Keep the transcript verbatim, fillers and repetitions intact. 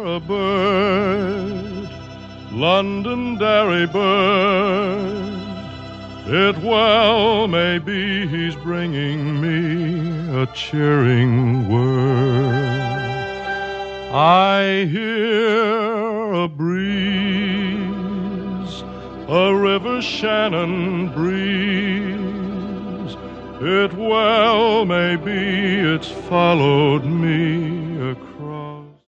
a bird, Londonderry bird. It well may be he's bringing me a cheering word. I hear a breeze, a river Shannon breeze. It well may be it's followed me across